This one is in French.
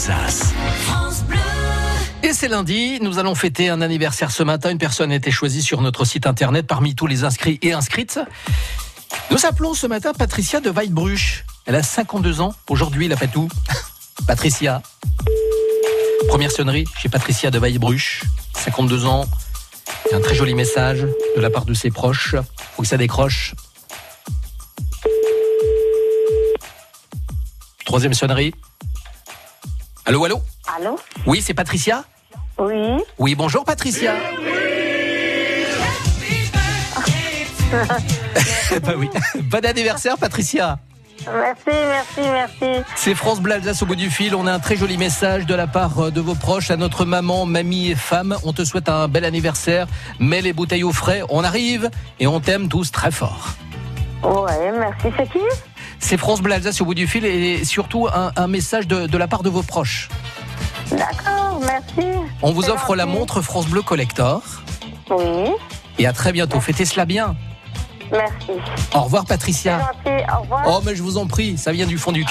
Alsace. Et c'est lundi, nous allons fêter un anniversaire ce matin. Une personne a été choisie sur notre site internet parmi tous les inscrits et inscrites. Nous appelons ce matin Patricia de Weidbruch. Elle a 52 ans. Aujourd'hui, elle a fait tout. Patricia. Première sonnerie chez Patricia de Weidbruch. 52 ans. C'est un très joli message de la part de ses proches. Faut que ça décroche. Troisième sonnerie. Allô, allô ? Allô ? Oui, c'est Patricia ? Oui. Oui, bonjour Patricia. Bah oui. Bon anniversaire Patricia. Merci. C'est France Bleu Alsace au bout du fil. On a un très joli message de la part de vos proches à notre maman, mamie et femme. On te souhaite un bel anniversaire. Mets les bouteilles au frais. On arrive et on t'aime tous très fort. Ouais, merci. C'est qui ? C'est France Bleu Alsace au bout du fil et surtout un message de la part de vos proches. D'accord, merci. On vous C'est offre gentil. la montre France Bleu Collector. Oui, Et à très bientôt. Fêtez cela bien. merci. Au revoir Patricia. C'est gentil, au revoir. Oh mais je vous en prie, ça vient du fond du cœur.